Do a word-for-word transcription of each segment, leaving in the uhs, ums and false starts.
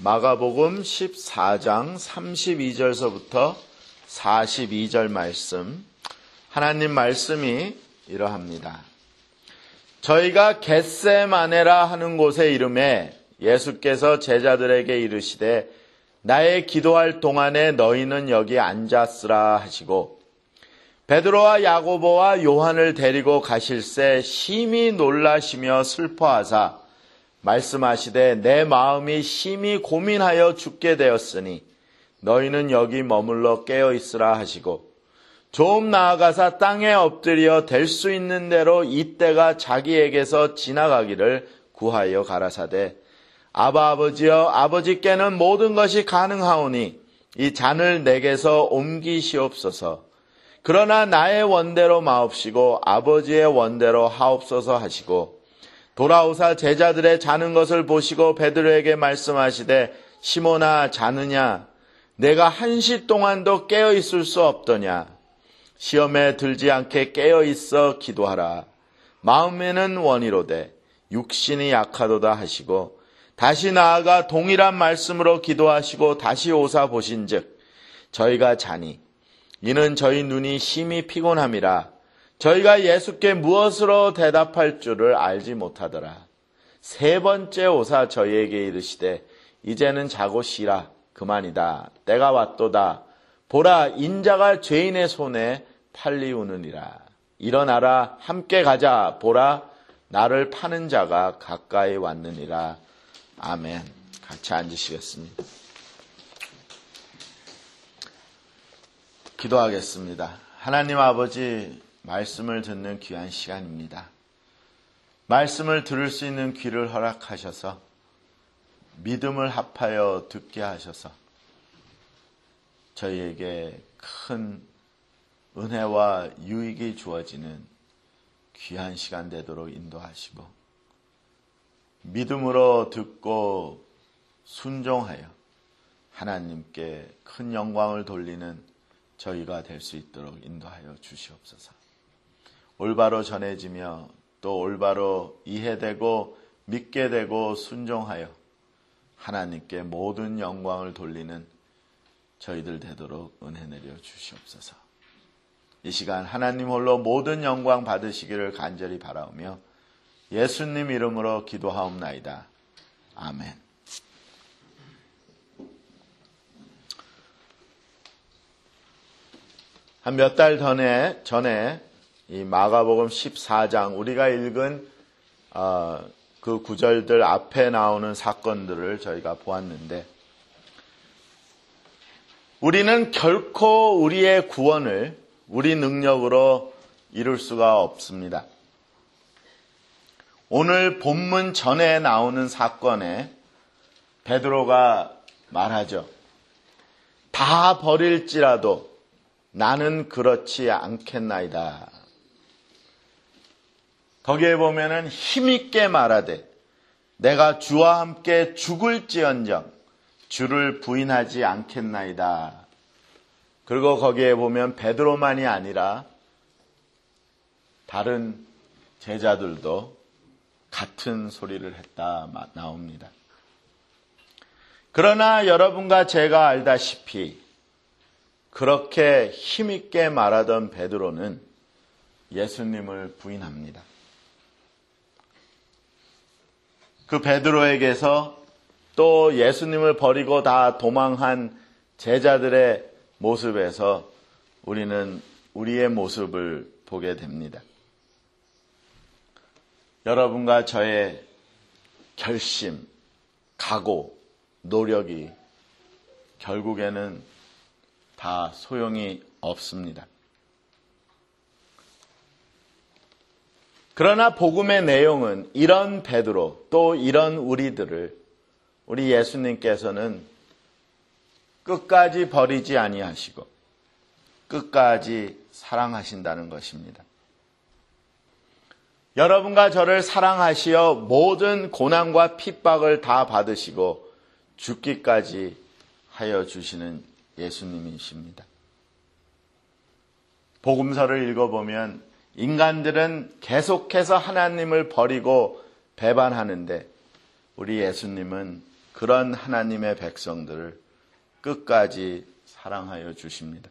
마가복음 십사 장 삼십이 절서부터 사십이 절 말씀, 하나님 말씀이 이러합니다. 저희가 겟세마네라 하는 곳에 이르매 예수께서 제자들에게 이르시되 나의 기도할 동안에 너희는 여기 앉았으라 하시고 베드로와 야고보와 요한을 데리고 가실새 심히 놀라시며 슬퍼하사 말씀하시되 내 마음이 심히 고민하여 죽게 되었으니 너희는 여기 머물러 깨어 있으라 하시고 좀 나아가사 땅에 엎드려 될 수 있는 대로 이때가 자기에게서 지나가기를 구하여 가라사대 아바 아버지여 아버지께는 모든 것이 가능하오니 이 잔을 내게서 옮기시옵소서. 그러나 나의 원대로 마옵시고 아버지의 원대로 하옵소서 하시고 돌아오사 제자들의 자는 것을 보시고 베드로에게 말씀하시되 시몬아 자느냐 내가 한시 동안도 깨어 있을 수 없더냐 시험에 들지 않게 깨어 있어 기도하라. 마음에는 원이로되 육신이 약하도다 하시고 다시 나아가 동일한 말씀으로 기도하시고 다시 오사 보신즉 저희가 자니 이는 저희 눈이 심히 피곤함이라 저희가 예수께 무엇으로 대답할 줄을 알지 못하더라. 세 번째 오사 저희에게 이르시되 이제는 자고 쉬라. 그만이다. 때가 왔도다. 보라 인자가 죄인의 손에 팔리우느니라. 일어나라 함께 가자. 보라 나를 파는 자가 가까이 왔느니라. 아멘. 같이 앉으시겠습니다. 기도하겠습니다. 하나님 아버지, 말씀을 듣는 귀한 시간입니다. 말씀을 들을 수 있는 귀를 허락하셔서 믿음을 합하여 듣게 하셔서 저희에게 큰 은혜와 유익이 주어지는 귀한 시간 되도록 인도하시고 믿음으로 듣고 순종하여 하나님께 큰 영광을 돌리는 저희가 될 수 있도록 인도하여 주시옵소서. 올바로 전해지며 또 올바로 이해되고 믿게 되고 순종하여 하나님께 모든 영광을 돌리는 저희들 되도록 은혜 내려 주시옵소서. 이 시간 하나님 홀로 모든 영광 받으시기를 간절히 바라오며 예수님 이름으로 기도하옵나이다. 아멘. 한 몇 달 전에, 전에 이 마가복음 십사 장 우리가 읽은 어, 그 구절들 앞에 나오는 사건들을 저희가 보았는데 우리는 결코 우리의 구원을 우리 능력으로 이룰 수가 없습니다. 오늘 본문 전에 나오는 사건에 베드로가 말하죠. 다 버릴지라도 나는 그렇지 않겠나이다. 거기에 보면은 힘있게 말하되 내가 주와 함께 죽을지언정 주를 부인하지 않겠나이다. 그리고 거기에 보면 베드로만이 아니라 다른 제자들도 같은 소리를 했다 나옵니다. 그러나 여러분과 제가 알다시피 그렇게 힘있게 말하던 베드로는 예수님을 부인합니다. 그 베드로에게서 또 예수님을 버리고 다 도망한 제자들의 모습에서 우리는 우리의 모습을 보게 됩니다. 여러분과 저의 결심, 각오, 노력이 결국에는 다 소용이 없습니다. 그러나 복음의 내용은 이런 베드로 또 이런 우리들을 우리 예수님께서는 끝까지 버리지 아니하시고 끝까지 사랑하신다는 것입니다. 여러분과 저를 사랑하시어 모든 고난과 핍박을 다 받으시고 죽기까지 하여 주시는 예수님이십니다. 복음서를 읽어보면 인간들은 계속해서 하나님을 버리고 배반하는데 우리 예수님은 그런 하나님의 백성들을 끝까지 사랑하여 주십니다.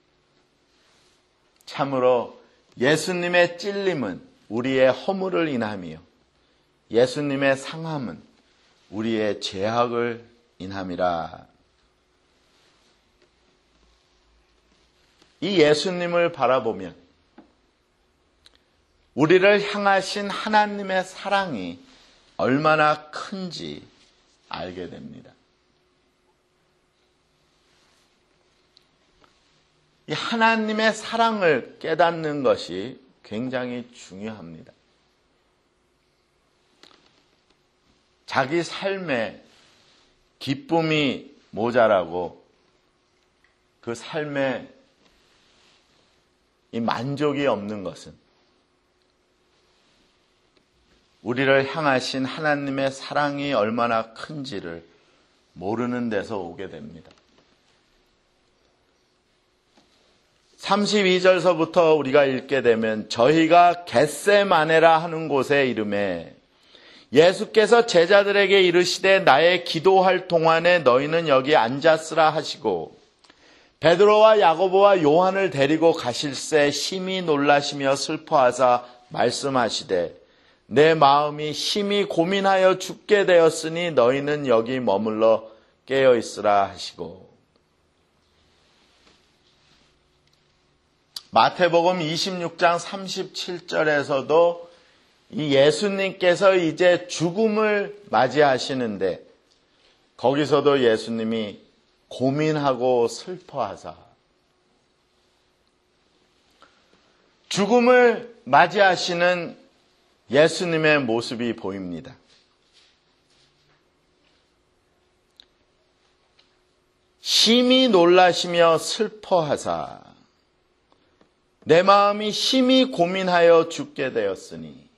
참으로 예수님의 찔림은 우리의 허물을 인함이요 예수님의 상함은 우리의 죄악을 인함이라. 이 예수님을 바라보면 우리를 향하신 하나님의 사랑이 얼마나 큰지 알게 됩니다. 이 하나님의 사랑을 깨닫는 것이 굉장히 중요합니다. 자기 삶에 기쁨이 모자라고 그 삶에 이 만족이 없는 것은 우리를 향하신 하나님의 사랑이 얼마나 큰지를 모르는 데서 오게 됩니다. 삼십이 절서부터 우리가 읽게 되면 저희가 겟세마네라 하는 곳에 이르매 예수께서 제자들에게 이르시되 나의 기도할 동안에 너희는 여기 앉았으라 하시고 베드로와 야고보와 요한을 데리고 가실새 심히 놀라시며 슬퍼하사 말씀하시되 내 마음이 심히 고민하여 죽게 되었으니 너희는 여기 머물러 깨어있으라 하시고. 마태복음 이십육 장 삼십칠 절에서도 이 예수님께서 이제 죽음을 맞이하시는데 거기서도 예수님이 고민하고 슬퍼하사 죽음을 맞이하시는 예수님의 모습이 보입니다. 심히 놀라시며 슬퍼하사 내 마음이 심히 고민하여 죽게 되었으니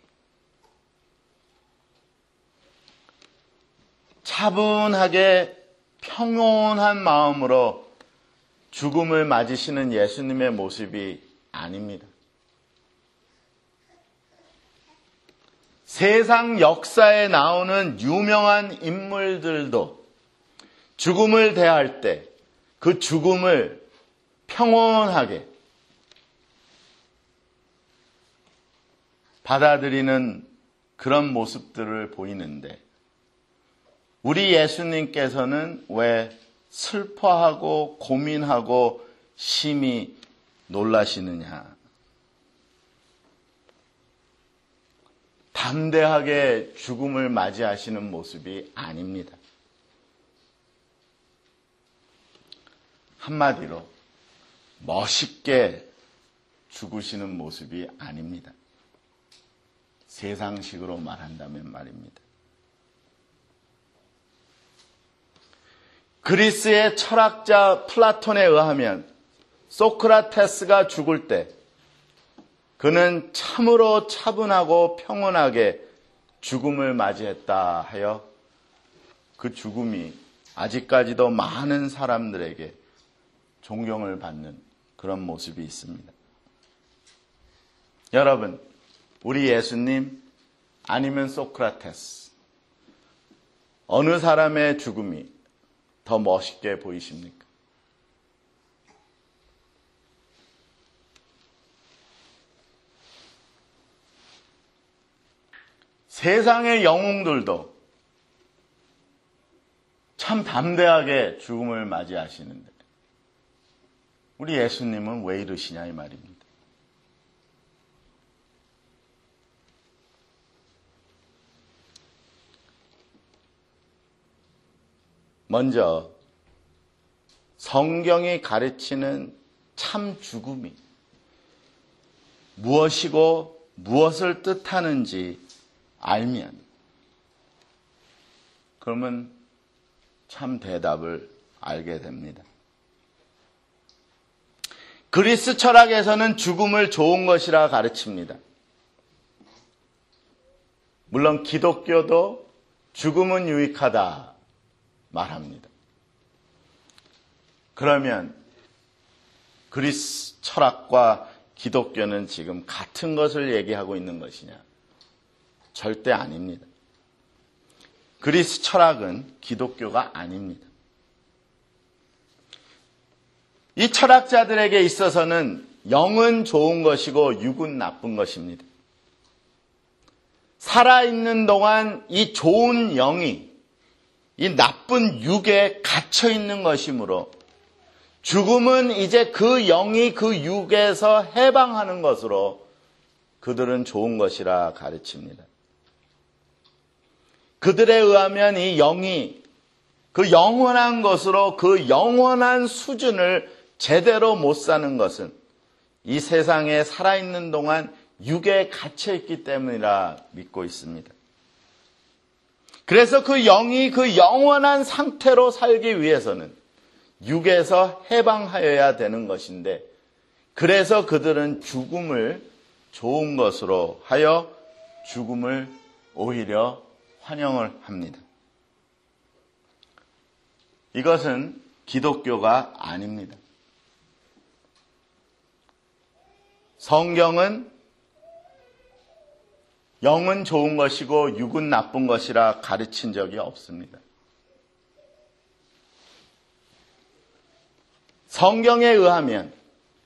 차분하게 평온한 마음으로 죽음을 맞으시는 예수님의 모습이 아닙니다. 세상 역사에 나오는 유명한 인물들도 죽음을 대할 때 그 죽음을 평온하게 받아들이는 그런 모습들을 보이는데 우리 예수님께서는 왜 슬퍼하고 고민하고 심히 놀라시느냐? 담대하게 죽음을 맞이하시는 모습이 아닙니다. 한마디로 멋있게 죽으시는 모습이 아닙니다. 세상식으로 말한다면 말입니다. 그리스의 철학자 플라톤에 의하면 소크라테스가 죽을 때 그는 참으로 차분하고 평온하게 죽음을 맞이했다 하여 그 죽음이 아직까지도 많은 사람들에게 존경을 받는 그런 모습이 있습니다. 여러분, 우리 예수님 아니면 소크라테스 어느 사람의 죽음이 더 멋있게 보이십니까? 세상의 영웅들도 참 담대하게 죽음을 맞이하시는데 우리 예수님은 왜 이러시냐 이 말입니다. 먼저 성경이 가르치는 참 죽음이 무엇이고 무엇을 뜻하는지 알면 그러면 참 대답을 알게 됩니다. 그리스 철학에서는 죽음을 좋은 것이라 가르칩니다. 물론 기독교도 죽음은 유익하다 말합니다. 그러면 그리스 철학과 기독교는 지금 같은 것을 얘기하고 있는 것이냐? 절대 아닙니다. 그리스 철학은 기독교가 아닙니다. 이 철학자들에게 있어서는 영은 좋은 것이고 육은 나쁜 것입니다. 살아있는 동안 이 좋은 영이 이 나쁜 육에 갇혀 있는 것이므로 죽음은 이제 그 영이 그 육에서 해방하는 것으로 그들은 좋은 것이라 가르칩니다. 그들에 의하면 이 영이 그 영원한 것으로 그 영원한 수준을 제대로 못 사는 것은 이 세상에 살아있는 동안 육에 갇혀있기 때문이라 믿고 있습니다. 그래서 그 영이 그 영원한 상태로 살기 위해서는 육에서 해방하여야 되는 것인데, 그래서 그들은 죽음을 좋은 것으로 하여 죽음을 오히려 환영을 합니다. 이것은 기독교가 아닙니다. 성경은 영은 좋은 것이고 육은 나쁜 것이라 가르친 적이 없습니다. 성경에 의하면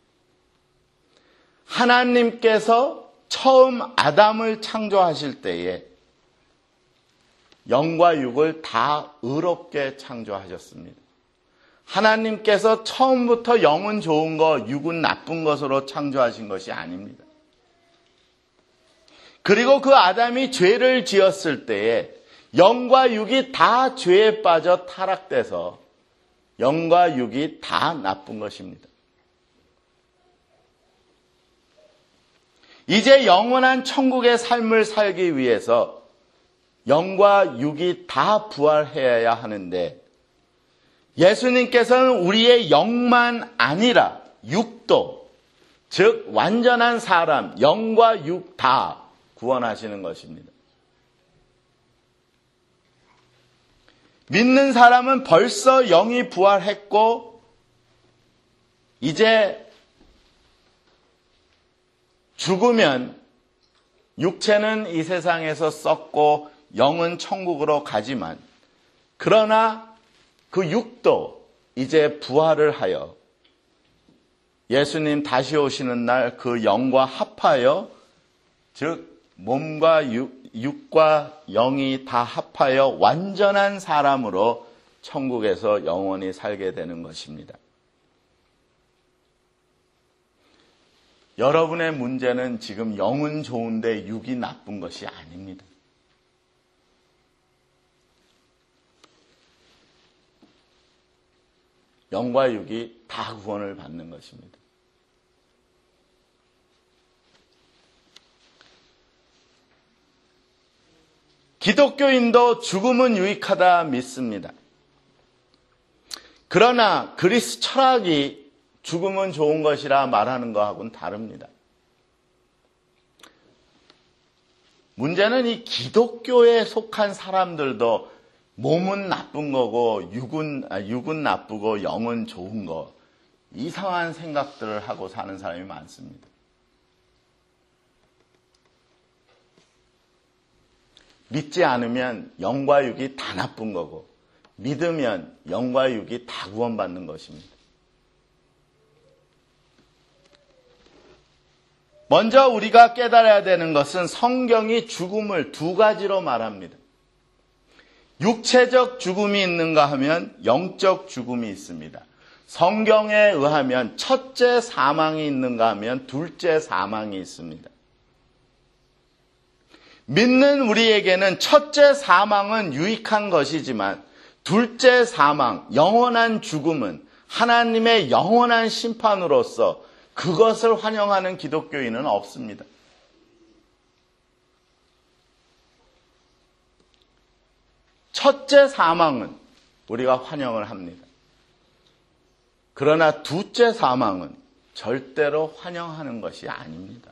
하나님께서 처음 아담을 창조하실 때에 영과 육을 다 의롭게 창조하셨습니다. 하나님께서 처음부터 영은 좋은 것, 육은 나쁜 것으로 창조하신 것이 아닙니다. 그리고 그 아담이 죄를 지었을 때에 영과 육이 다 죄에 빠져 타락돼서 영과 육이 다 나쁜 것입니다. 이제 영원한 천국의 삶을 살기 위해서 영과 육이 다 부활해야 하는데, 예수님께서는 우리의 영만 아니라 육도, 즉 완전한 사람, 영과 육 다 구원하시는 것입니다. 믿는 사람은 벌써 영이 부활했고 이제 죽으면 육체는 이 세상에서 썩고 영은 천국으로 가지만, 그러나 그 육도 이제 부활을 하여 예수님 다시 오시는 날 그 영과 합하여, 즉 몸과 육, 육과 영이 다 합하여 완전한 사람으로 천국에서 영원히 살게 되는 것입니다. 여러분의 문제는 지금 영은 좋은데 육이 나쁜 것이 아닙니다. 영과 육이 다 구원을 받는 것입니다. 기독교인도 죽음은 유익하다 믿습니다. 그러나 그리스 철학이 죽음은 좋은 것이라 말하는 것하고는 다릅니다. 문제는 이 기독교에 속한 사람들도 몸은 나쁜 거고 육은, 아, 육은 나쁘고 영은 좋은 거, 이상한 생각들을 하고 사는 사람이 많습니다. 믿지 않으면 영과 육이 다 나쁜 거고, 믿으면 영과 육이 다 구원받는 것입니다. 먼저 우리가 깨달아야 되는 것은 성경이 죽음을 두 가지로 말합니다. 육체적 죽음이 있는가 하면 영적 죽음이 있습니다. 성경에 의하면 첫째 사망이 있는가 하면 둘째 사망이 있습니다. 믿는 우리에게는 첫째 사망은 유익한 것이지만 둘째 사망, 영원한 죽음은 하나님의 영원한 심판으로서 그것을 환영하는 기독교인은 없습니다. 첫째 사망은 우리가 환영을 합니다. 그러나 둘째 사망은 절대로 환영하는 것이 아닙니다.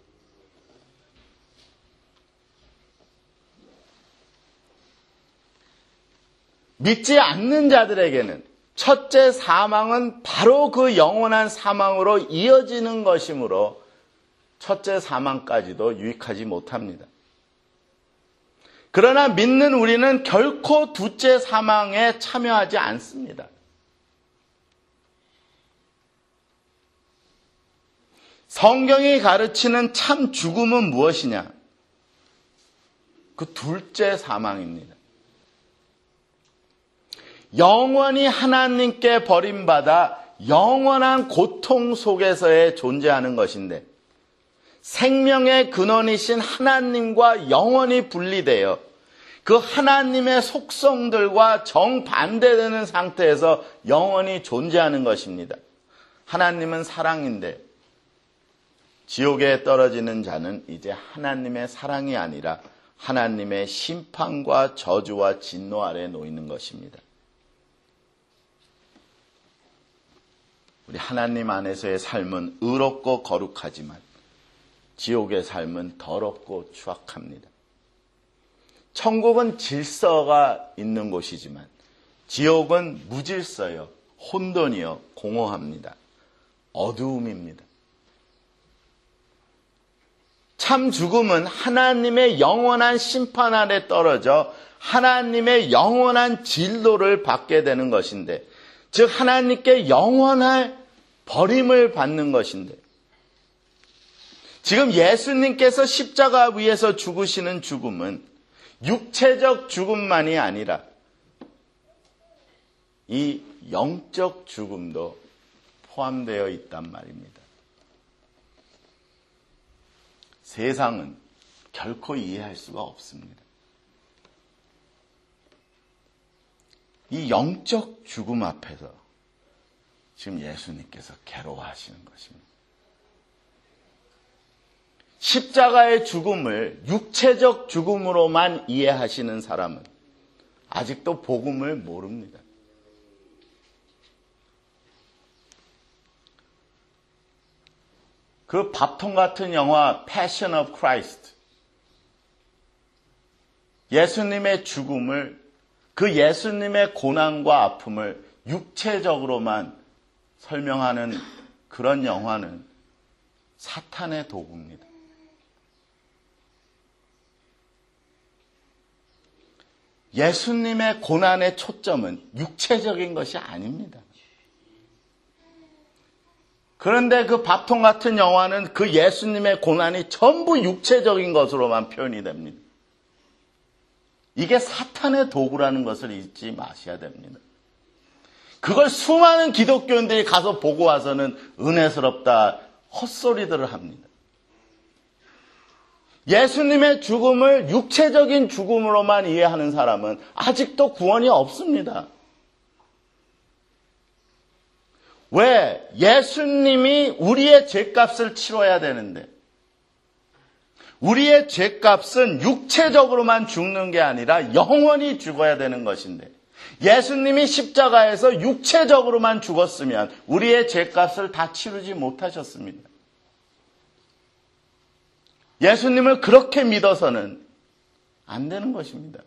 믿지 않는 자들에게는 첫째 사망은 바로 그 영원한 사망으로 이어지는 것이므로 첫째 사망까지도 유익하지 못합니다. 그러나 믿는 우리는 결코 둘째 사망에 참여하지 않습니다. 성경이 가르치는 참 죽음은 무엇이냐? 그 둘째 사망입니다. 영원히 하나님께 버림받아 영원한 고통 속에서의 존재하는 것인데, 생명의 근원이신 하나님과 영원히 분리되어 그 하나님의 속성들과 정반대되는 상태에서 영원히 존재하는 것입니다. 하나님은 사랑인데 지옥에 떨어지는 자는 이제 하나님의 사랑이 아니라 하나님의 심판과 저주와 진노 아래 놓이는 것입니다. 우리 하나님 안에서의 삶은 의롭고 거룩하지만 지옥의 삶은 더럽고 추악합니다. 천국은 질서가 있는 곳이지만 지옥은 무질서요, 혼돈이요, 공허합니다. 어두움입니다. 참 죽음은 하나님의 영원한 심판 아래 떨어져 하나님의 영원한 진노를 받게 되는 것인데, 즉 하나님께 영원한 버림을 받는 것인데, 지금 예수님께서 십자가 위에서 죽으시는 죽음은 육체적 죽음만이 아니라 이 영적 죽음도 포함되어 있단 말입니다. 세상은 결코 이해할 수가 없습니다. 이 영적 죽음 앞에서 지금 예수님께서 괴로워하시는 것입니다. 십자가의 죽음을 육체적 죽음으로만 이해하시는 사람은 아직도 복음을 모릅니다. 그 밥통 같은 영화 Passion of Christ, 예수님의 죽음을, 그 예수님의 고난과 아픔을 육체적으로만 설명하는 그런 영화는 사탄의 도구입니다. 예수님의 고난의 초점은 육체적인 것이 아닙니다. 그런데 그 밥통 같은 영화는 그 예수님의 고난이 전부 육체적인 것으로만 표현이 됩니다. 이게 사탄의 도구라는 것을 잊지 마셔야 됩니다. 그걸 수많은 기독교인들이 가서 보고 와서는 은혜스럽다 헛소리들을 합니다. 예수님의 죽음을 육체적인 죽음으로만 이해하는 사람은 아직도 구원이 없습니다. 왜? 예수님이 우리의 죄값을 치러야 되는데, 우리의 죄값은 육체적으로만 죽는 게 아니라 영원히 죽어야 되는 것인데, 예수님이 십자가에서 육체적으로만 죽었으면 우리의 죄값을 다 치르지 못하셨습니다. 예수님을 그렇게 믿어서는 안 되는 것입니다.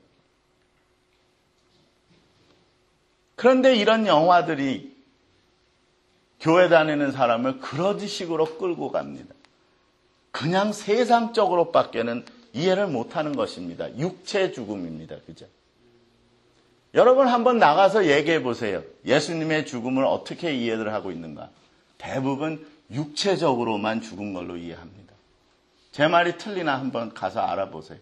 그런데 이런 영화들이 교회 다니는 사람을 그런 식으로 끌고 갑니다. 그냥 세상적으로밖에는 이해를 못하는 것입니다. 육체 죽음입니다. 그죠? 여러분 한번 나가서 얘기해 보세요. 예수님의 죽음을 어떻게 이해를 하고 있는가? 대부분 육체적으로만 죽은 걸로 이해합니다. 제 말이 틀리나 한번 가서 알아보세요.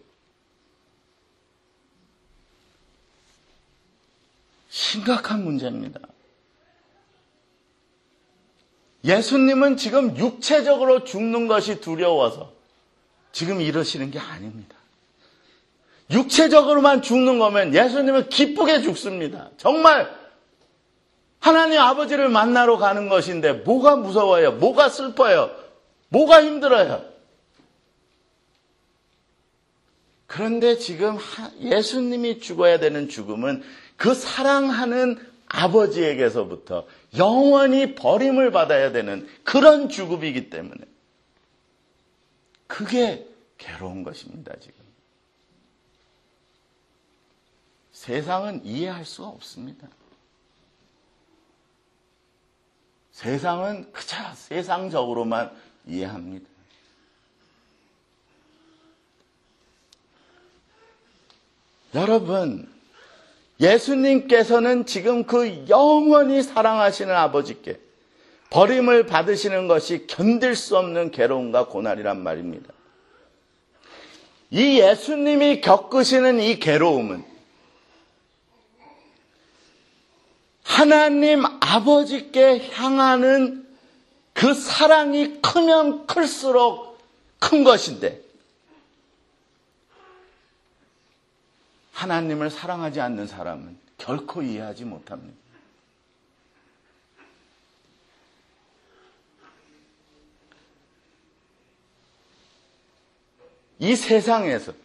심각한 문제입니다. 예수님은 지금 육체적으로 죽는 것이 두려워서 지금 이러시는 게 아닙니다. 육체적으로만 죽는 거면 예수님은 기쁘게 죽습니다. 정말 하나님 아버지를 만나러 가는 것인데 뭐가 무서워요? 뭐가 슬퍼요? 뭐가 힘들어요? 그런데 지금 예수님이 죽어야 되는 죽음은 그 사랑하는 아버지에게서부터 영원히 버림을 받아야 되는 그런 죽음이기 때문에 그게 괴로운 것입니다. 지금 세상은 이해할 수가 없습니다. 세상은 그저 세상적으로만 이해합니다. 여러분, 예수님께서는 지금 그 영원히 사랑하시는 아버지께 버림을 받으시는 것이 견딜 수 없는 괴로움과 고난이란 말입니다. 이 예수님이 겪으시는 이 괴로움은 하나님 아버지께 향하는 그 사랑이 크면 클수록 큰 것인데, 하나님을 사랑하지 않는 사람은 결코 이해하지 못합니다. 이 세상에서,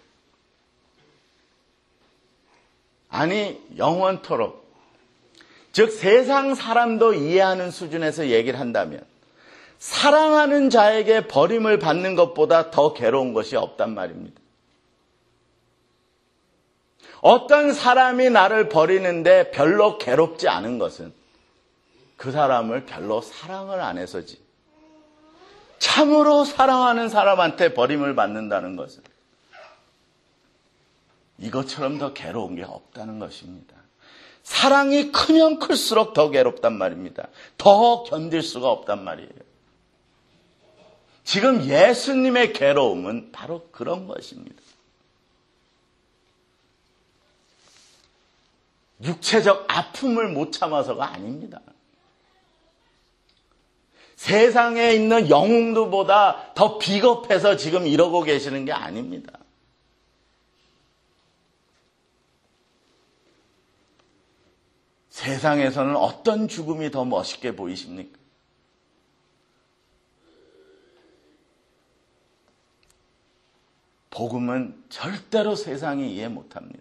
아니 영원토록, 즉 세상 사람도 이해하는 수준에서 얘기를 한다면 사랑하는 자에게 버림을 받는 것보다 더 괴로운 것이 없단 말입니다. 어떤 사람이 나를 버리는데 별로 괴롭지 않은 것은 그 사람을 별로 사랑을 안 해서지, 참으로 사랑하는 사람한테 버림을 받는다는 것은 이것처럼 더 괴로운 게 없다는 것입니다. 사랑이 크면 클수록 더 괴롭단 말입니다. 더 견딜 수가 없단 말이에요. 지금 예수님의 괴로움은 바로 그런 것입니다. 육체적 아픔을 못 참아서가 아닙니다. 세상에 있는 영웅들보다 더 비겁해서 지금 이러고 계시는 게 아닙니다. 세상에서는 어떤 죽음이 더 멋있게 보이십니까? 복음은 절대로 세상이 이해 못합니다.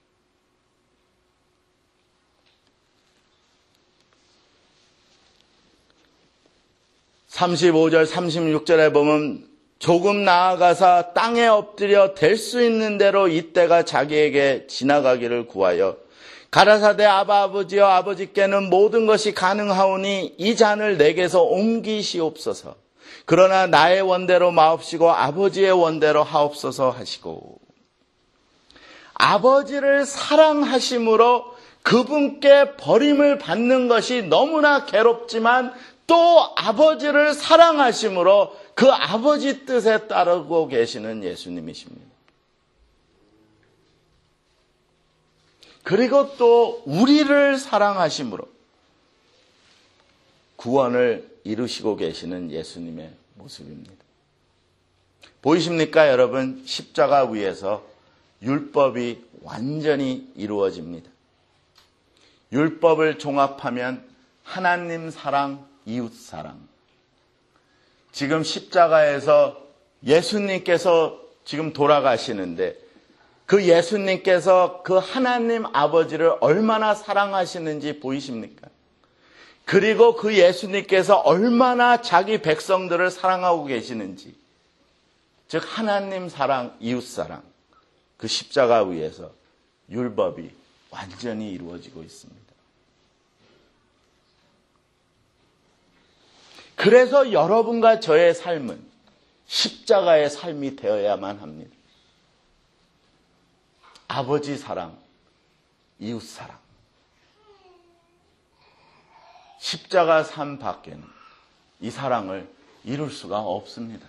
삼십오 절 삼십육 절에 보면 조금 나아가서 땅에 엎드려 될 수 있는 대로 이때가 자기에게 지나가기를 구하여 가라사대 아바 아버지여 아버지께는 모든 것이 가능하오니 이 잔을 내게서 옮기시옵소서. 그러나 나의 원대로 마옵시고 아버지의 원대로 하옵소서 하시고, 아버지를 사랑하심으로 그분께 버림을 받는 것이 너무나 괴롭지만 또 아버지를 사랑하심으로 그 아버지 뜻에 따르고 계시는 예수님이십니다. 그리고 또 우리를 사랑하심으로 구원을 이루시고 계시는 예수님의 모습입니다. 보이십니까, 여러분? 십자가 위에서 율법이 완전히 이루어집니다. 율법을 종합하면 하나님 사랑, 이웃 사랑. 지금 십자가에서 예수님께서 지금 돌아가시는데 그 예수님께서 그 하나님 아버지를 얼마나 사랑하시는지 보이십니까? 그리고 그 예수님께서 얼마나 자기 백성들을 사랑하고 계시는지, 즉 하나님 사랑, 이웃 사랑, 그 십자가 위에서 율법이 완전히 이루어지고 있습니다. 그래서 여러분과 저의 삶은 십자가의 삶이 되어야만 합니다. 아버지 사랑, 이웃 사랑. 십자가 삶 밖에는 이 사랑을 이룰 수가 없습니다.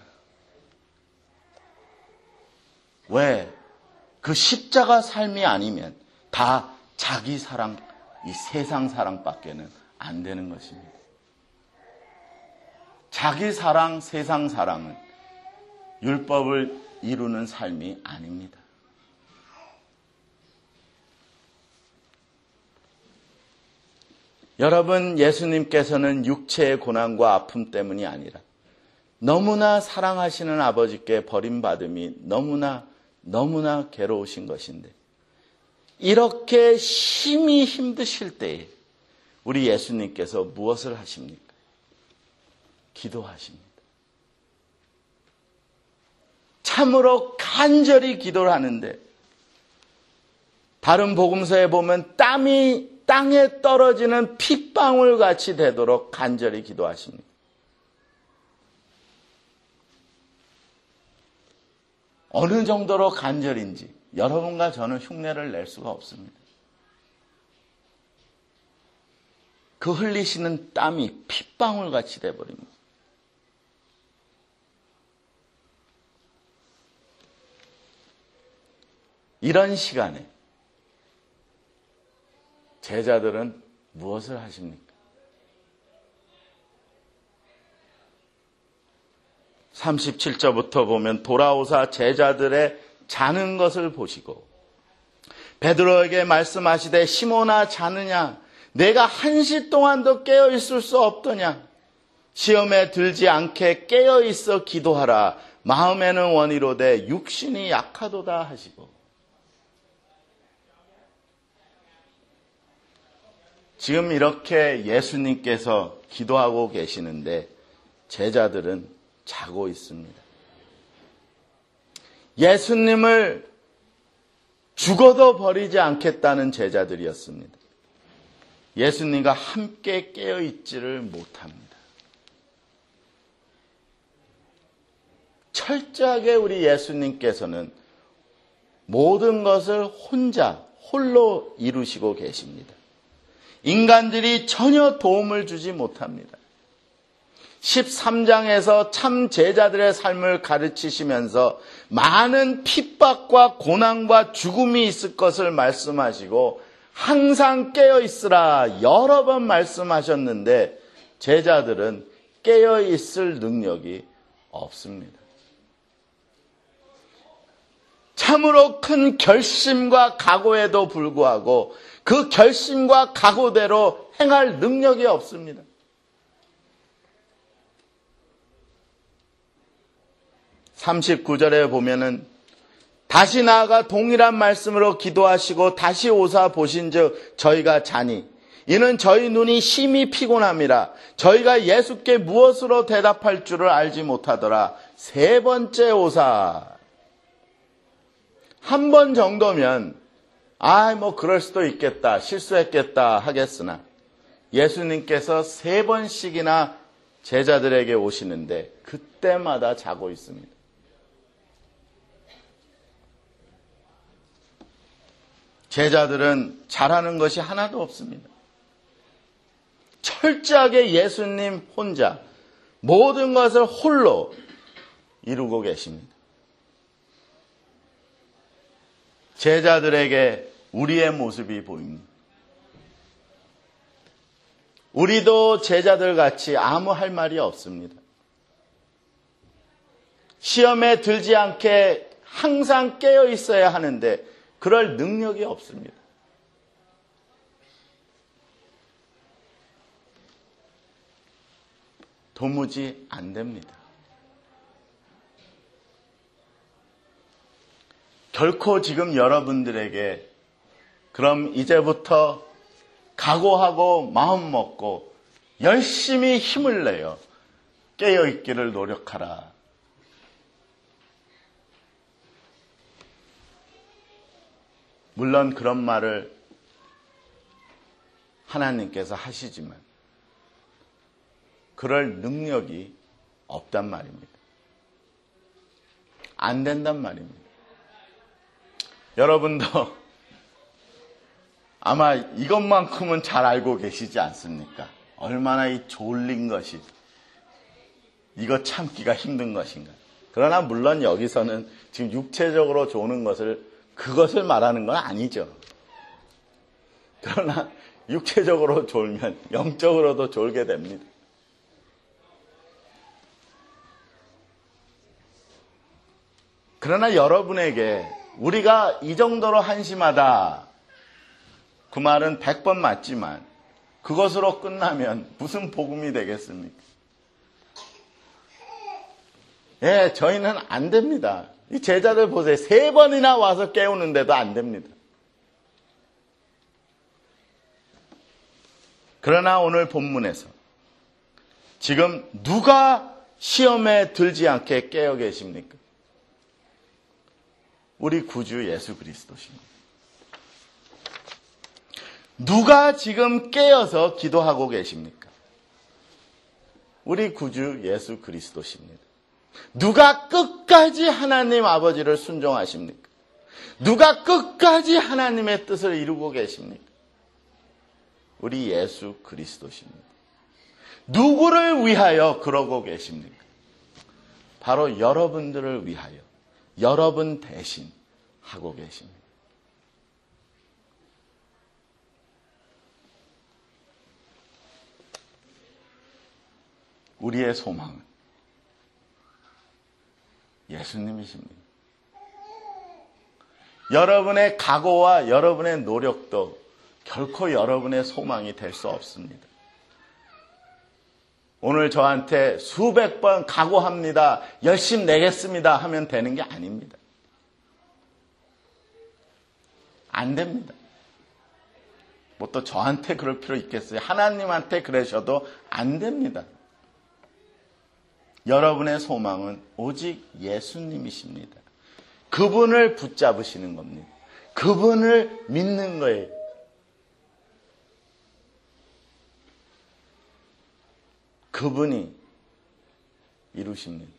왜? 그 십자가 삶이 아니면 다 자기 사랑, 이 세상 사랑밖에는 안 되는 것입니다. 자기 사랑, 세상 사랑은 율법을 이루는 삶이 아닙니다. 여러분, 예수님께서는 육체의 고난과 아픔 때문이 아니라 너무나 사랑하시는 아버지께 버림받음이 너무나 너무나 괴로우신 것인데, 이렇게 심히 힘드실 때에 우리 예수님께서 무엇을 하십니까? 기도하십니다. 참으로 간절히 기도를 하는데, 다른 복음서에 보면 땀이 땅에 떨어지는 핏방울 같이 되도록 간절히 기도하십니다. 어느 정도로 간절인지 여러분과 저는 흉내를 낼 수가 없습니다. 그 흘리시는 땀이 핏방울같이 돼버립니다. 이런 시간에 제자들은 무엇을 하십니까? 삼십칠 절부터 보면 돌아오사 제자들의 자는 것을 보시고 베드로에게 말씀하시되 시몬아 자느냐 내가 한시 동안도 깨어 있을 수 없더냐 시험에 들지 않게 깨어 있어 기도하라 마음에는 원이로되 육신이 약하도다 하시고 지금 이렇게 예수님께서 기도하고 계시는데 제자들은 자고 있습니다. 예수님을 죽어도 버리지 않겠다는 제자들이었습니다. 예수님과 함께 깨어있지를 못합니다. 철저하게 우리 예수님께서는 모든 것을 혼자 홀로 이루시고 계십니다. 인간들이 전혀 도움을 주지 못합니다. 십삼 장에서 참 제자들의 삶을 가르치시면서 많은 핍박과 고난과 죽음이 있을 것을 말씀하시고 항상 깨어 있으라 여러 번 말씀하셨는데 제자들은 깨어 있을 능력이 없습니다. 참으로 큰 결심과 각오에도 불구하고 그 결심과 각오대로 행할 능력이 없습니다. 삼십구 절에 보면은 다시 나아가 동일한 말씀으로 기도하시고 다시 오사 보신즉 저희가 자니 이는 저희 눈이 심히 피곤함이라 저희가 예수께 무엇으로 대답할 줄을 알지 못하더라. 세 번째 오사 한 번 정도면 아, 뭐 그럴 수도 있겠다, 실수했겠다 하겠으나 예수님께서 세 번씩이나 제자들에게 오시는데 그때마다 자고 있습니다. 제자들은 잘하는 것이 하나도 없습니다. 철저하게 예수님 혼자 모든 것을 홀로 이루고 계십니다. 제자들에게 우리의 모습이 보입니다. 우리도 제자들 같이 아무 할 말이 없습니다. 시험에 들지 않게 항상 깨어 있어야 하는데 그럴 능력이 없습니다. 도무지 안 됩니다. 결코 지금 여러분들에게 그럼 이제부터 각오하고 마음 먹고 열심히 힘을 내요. 깨어있기를 노력하라. 물론 그런 말을 하나님께서 하시지만 그럴 능력이 없단 말입니다. 안 된단 말입니다. 여러분도 아마 이것만큼은 잘 알고 계시지 않습니까? 얼마나 이 졸린 것이 이거 참기가 힘든 것인가. 그러나 물론 여기서는 지금 육체적으로 조는 것을 그것을 말하는 건 아니죠. 그러나 육체적으로 졸면 영적으로도 졸게 됩니다. 그러나 여러분에게 우리가 이 정도로 한심하다. 그 말은 백 번 맞지만 그것으로 끝나면 무슨 복음이 되겠습니까? 예, 저희는 안 됩니다. 이 제자들 보세요. 세 번이나 와서 깨우는데도 안 됩니다. 그러나 오늘 본문에서 지금 누가 시험에 들지 않게 깨어 계십니까? 우리 구주 예수 그리스도십니다. 누가 지금 깨어서 기도하고 계십니까? 우리 구주 예수 그리스도십니다. 누가 끝까지 하나님 아버지를 순종하십니까? 누가 끝까지 하나님의 뜻을 이루고 계십니까? 우리 예수 그리스도십니다. 누구를 위하여 그러고 계십니까? 바로 여러분들을 위하여, 여러분 대신 하고 계십니다. 우리의 소망은 예수님이십니다. 여러분의 각오와 여러분의 노력도 결코 여러분의 소망이 될 수 없습니다. 오늘 저한테 수백 번 각오합니다, 열심히 내겠습니다 하면 되는 게 아닙니다. 안 됩니다. 뭐 또 저한테 그럴 필요 있겠어요? 하나님한테 그러셔도 안 됩니다. 여러분의 소망은 오직 예수님이십니다. 그분을 붙잡으시는 겁니다. 그분을 믿는 거예요. 그분이 이루십니다.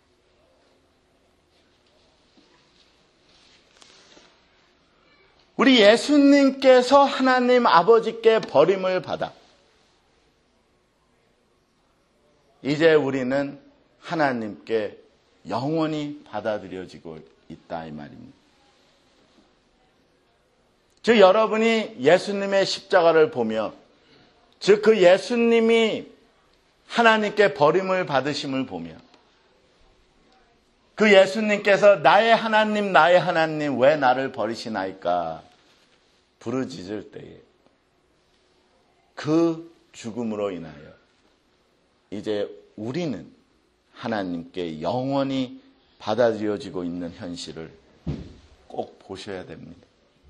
우리 예수님께서 하나님 아버지께 버림을 받아 이제 우리는 하나님께 영원히 받아들여지고 있다 이 말입니다. 즉 여러분이 예수님의 십자가를 보며, 즉 그 예수님이 하나님께 버림을 받으심을 보며, 그 예수님께서 나의 하나님 나의 하나님 왜 나를 버리시나이까 부르짖을 때에 그 죽음으로 인하여 이제 우리는 하나님께 영원히 받아들여지고 있는 현실을 꼭 보셔야 됩니다.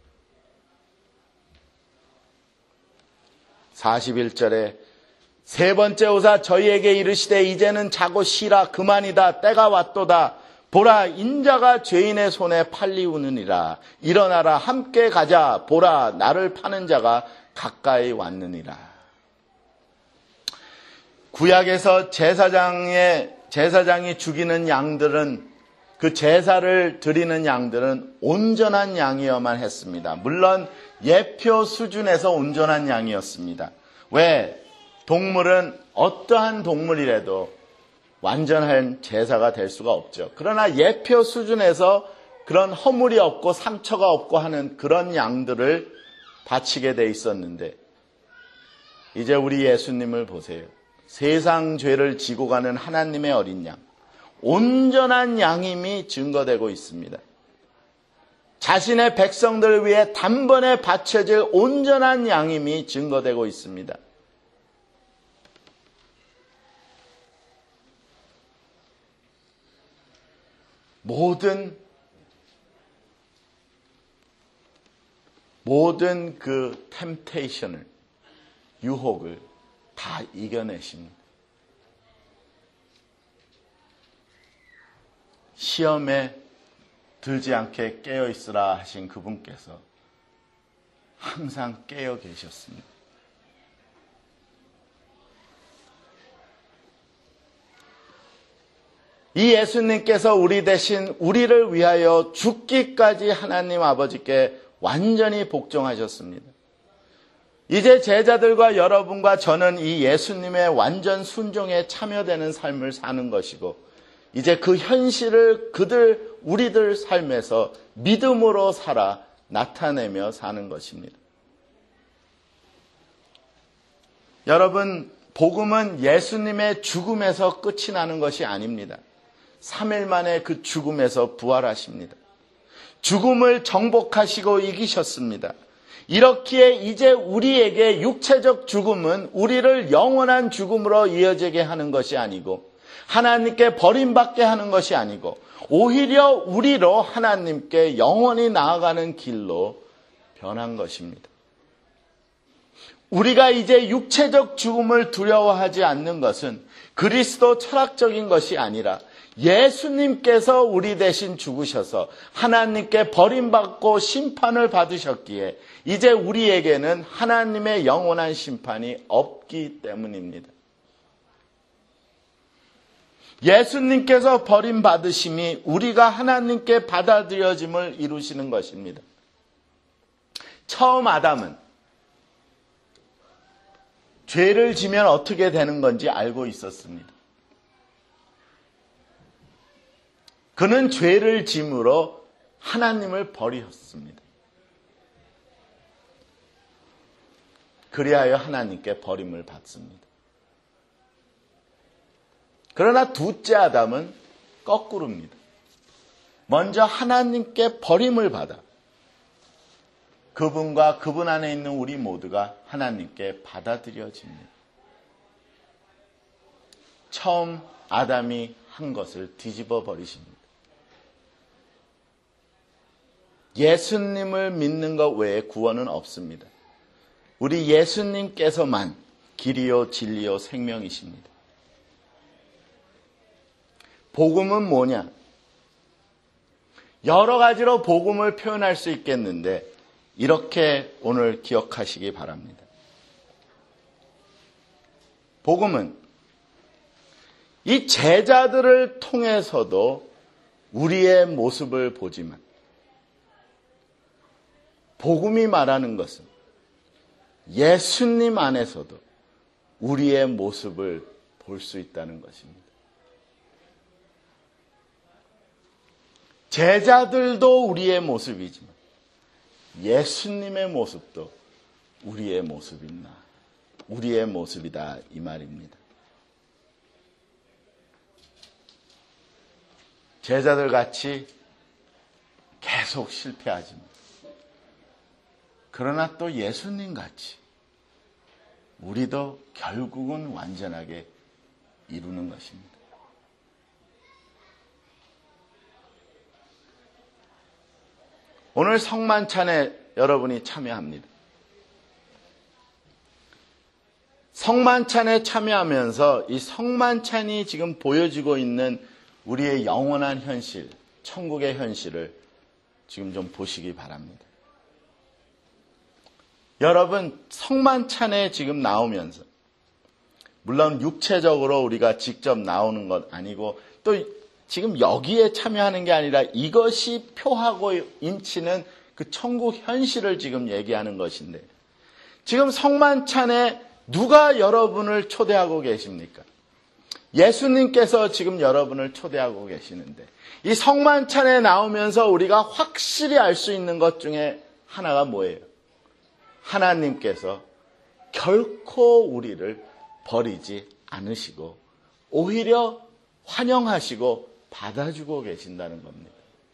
사십일 절에 세 번째 오사 저희에게 이르시되 이제는 자고 쉬라 그만이다 때가 왔도다 보라 인자가 죄인의 손에 팔리우느니라 일어나라 함께 가자 보라 나를 파는 자가 가까이 왔느니라. 구약에서 제사장의 제사장이 죽이는 양들은 그 제사를 드리는 양들은 온전한 양이어만 했습니다. 물론 예표 수준에서 온전한 양이었습니다. 왜? 동물은 어떠한 동물이라도 완전한 제사가 될 수가 없죠. 그러나 예표 수준에서 그런 허물이 없고 상처가 없고 하는 그런 양들을 바치게 돼 있었는데 이제 우리 예수님을 보세요. 세상 죄를 지고 가는 하나님의 어린 양, 온전한 양임이 증거되고 있습니다. 자신의 백성들을 위해 단번에 바쳐질 온전한 양임이 증거되고 있습니다. 모든 모든 그 템테이션을, 유혹을 다 이겨내십니다. 시험에 들지 않게 깨어있으라 하신 그분께서 항상 깨어 계셨습니다. 이 예수님께서 우리 대신 우리를 위하여 죽기까지 하나님 아버지께 완전히 복종하셨습니다. 이제 제자들과 여러분과 저는 이 예수님의 완전 순종에 참여되는 삶을 사는 것이고 이제 그 현실을 그들 우리들 삶에서 믿음으로 살아 나타내며 사는 것입니다. 여러분, 복음은 예수님의 죽음에서 끝이 나는 것이 아닙니다. 삼 일 만에 그 죽음에서 부활하십니다. 죽음을 정복하시고 이기셨습니다. 이렇기에 이제 우리에게 육체적 죽음은 우리를 영원한 죽음으로 이어지게 하는 것이 아니고 하나님께 버림받게 하는 것이 아니고 오히려 우리로 하나님께 영원히 나아가는 길로 변한 것입니다. 우리가 이제 육체적 죽음을 두려워하지 않는 것은 그리스도 철학적인 것이 아니라 예수님께서 우리 대신 죽으셔서 하나님께 버림받고 심판을 받으셨기에 이제 우리에게는 하나님의 영원한 심판이 없기 때문입니다. 예수님께서 버림받으심이 우리가 하나님께 받아들여짐을 이루시는 것입니다. 처음 아담은 죄를 지면 어떻게 되는 건지 알고 있었습니다. 그는 죄를 짐으로 하나님을 버리셨습니다. 그리하여 하나님께 버림을 받습니다. 그러나 둘째 아담은 거꾸로입니다. 먼저 하나님께 버림을 받아 그분과 그분 안에 있는 우리 모두가 하나님께 받아들여집니다. 처음 아담이 한 것을 뒤집어 버리십니다. 예수님을 믿는 것 외에 구원은 없습니다. 우리 예수님께서만 길이요 진리요 생명이십니다. 복음은 뭐냐? 여러 가지로 복음을 표현할 수 있겠는데 이렇게 오늘 기억하시기 바랍니다. 복음은 이 제자들을 통해서도 우리의 모습을 보지만 복음이 말하는 것은 예수님 안에서도 우리의 모습을 볼 수 있다는 것입니다. 제자들도 우리의 모습이지만 예수님의 모습도 우리의 모습이나 우리의 모습이다 이 말입니다. 제자들 같이 계속 실패하지만 그러나 또 예수님 같이 우리도 결국은 완전하게 이루는 것입니다. 오늘 성만찬에 여러분이 참여합니다. 성만찬에 참여하면서 이 성만찬이 지금 보여지고 있는 우리의 영원한 현실, 천국의 현실을 지금 좀 보시기 바랍니다. 여러분, 성만찬에 지금 나오면서 물론 육체적으로 우리가 직접 나오는 것 아니고 또 지금 여기에 참여하는 게 아니라 이것이 표하고 인치는 그 천국 현실을 지금 얘기하는 것인데 지금 성만찬에 누가 여러분을 초대하고 계십니까? 예수님께서 지금 여러분을 초대하고 계시는데 이 성만찬에 나오면서 우리가 확실히 알 수 있는 것 중에 하나가 뭐예요? 하나님께서 결코 우리를 버리지 않으시고 오히려 환영하시고 받아주고 계신다는 겁니다.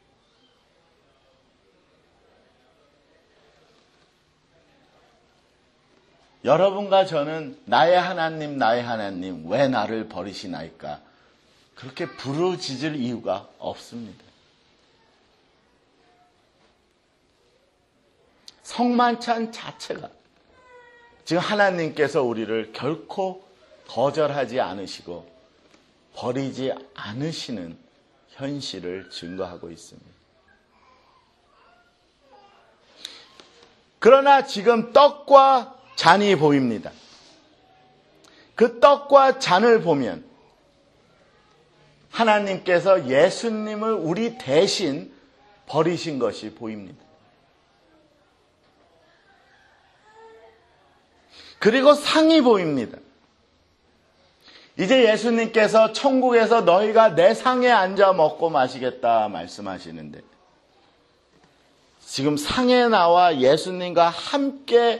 여러분과 저는 나의 하나님 나의 하나님 왜 나를 버리시나이까 그렇게 부르짖을 이유가 없습니다. 성만찬 자체가 지금 하나님께서 우리를 결코 거절하지 않으시고 버리지 않으시는 현실을 증거하고 있습니다. 그러나 지금 떡과 잔이 보입니다. 그 떡과 잔을 보면 하나님께서 예수님을 우리 대신 버리신 것이 보입니다. 그리고 상이 보입니다. 이제 예수님께서 천국에서 너희가 내 상에 앉아 먹고 마시겠다 말씀하시는데 지금 상에 나와 예수님과 함께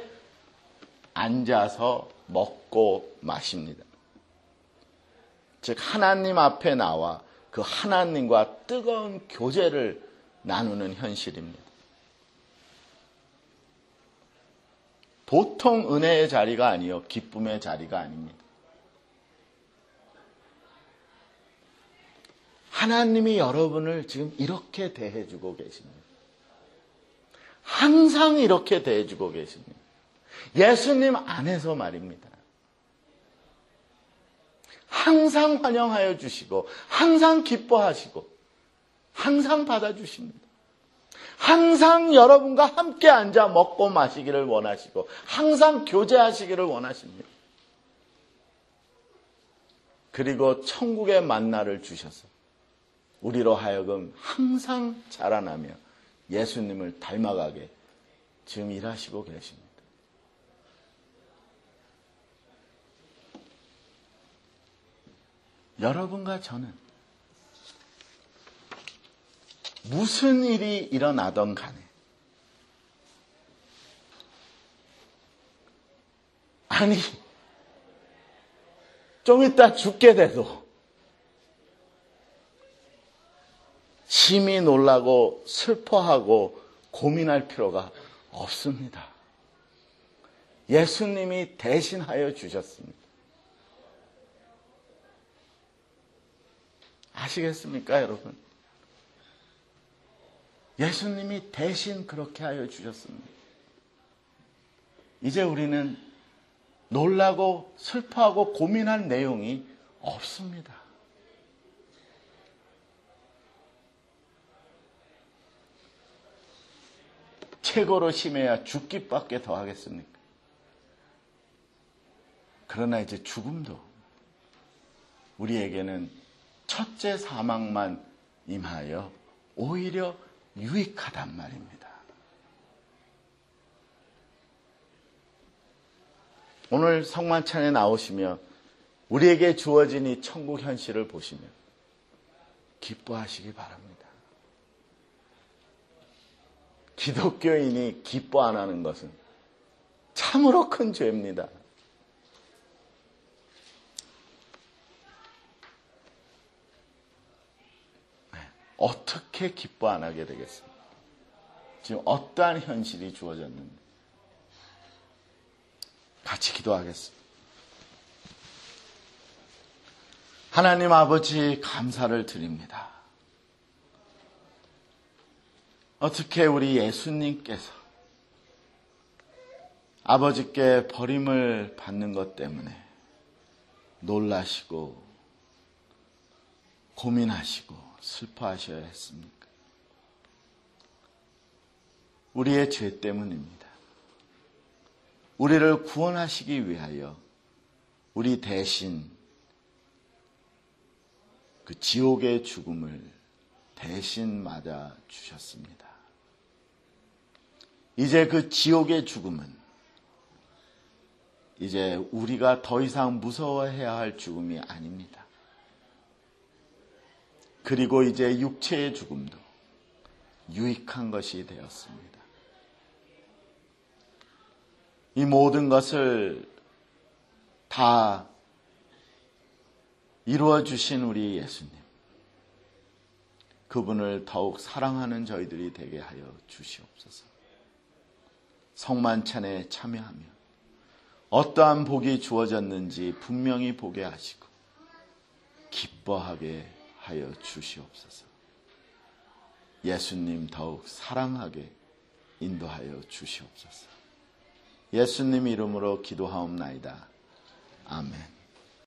앉아서 먹고 마십니다. 즉 하나님 앞에 나와 그 하나님과 뜨거운 교제를 나누는 현실입니다. 보통 은혜의 자리가 아니요 기쁨의 자리가 아닙니다. 하나님이 여러분을 지금 이렇게 대해주고 계십니다. 항상 이렇게 대해주고 계십니다. 예수님 안에서 말입니다. 항상 환영하여 주시고 항상 기뻐하시고 항상 받아주십니다. 항상 여러분과 함께 앉아 먹고 마시기를 원하시고 항상 교제하시기를 원하십니다. 그리고 천국의 만나를 주셔서 우리로 하여금 항상 자라나며 예수님을 닮아가게 지금 일하시고 계십니다. 여러분과 저는 무슨 일이 일어나던 간에 아니 좀 이따 죽게 돼도 심히 놀라고 슬퍼하고 고민할 필요가 없습니다. 예수님이 대신하여 주셨습니다. 아시겠습니까, 여러분? 예수님이 대신 그렇게 하여 주셨습니다. 이제 우리는 놀라고 슬퍼하고 고민할 내용이 없습니다. 최고로 심해야 죽기밖에 더 하겠습니까? 그러나 이제 죽음도 우리에게는 첫째 사망만 임하여 오히려 유익하단 말입니다. 오늘 성만찬에 나오시며 우리에게 주어진 이 천국 현실을 보시며 기뻐하시기 바랍니다. 기독교인이 기뻐 안 하는 것은 참으로 큰 죄입니다. 어떻게 기뻐 안 하게 되겠습니까? 지금 어떠한 현실이 주어졌는데. 같이 기도하겠습니다. 하나님 아버지 감사를 드립니다. 어떻게 우리 예수님께서 아버지께 버림을 받는 것 때문에 놀라시고 고민하시고 슬퍼하셔야 했습니까? 우리의 죄 때문입니다. 우리를 구원하시기 위하여 우리 대신 그 지옥의 죽음을 대신 맞아 주셨습니다. 이제 그 지옥의 죽음은 이제 우리가 더 이상 무서워해야 할 죽음이 아닙니다. 그리고 이제 육체의 죽음도 유익한 것이 되었습니다. 이 모든 것을 다 이루어 주신 우리 예수님, 그분을 더욱 사랑하는 저희들이 되게 하여 주시옵소서. 성만찬에 참여하며 어떠한 복이 주어졌는지 분명히 보게 하시고 기뻐하게 하여 주시옵소서. 예수님 더욱 사랑하게 인도하여 주시옵소서. 예수님 이름으로 기도하옵나이다. 아멘.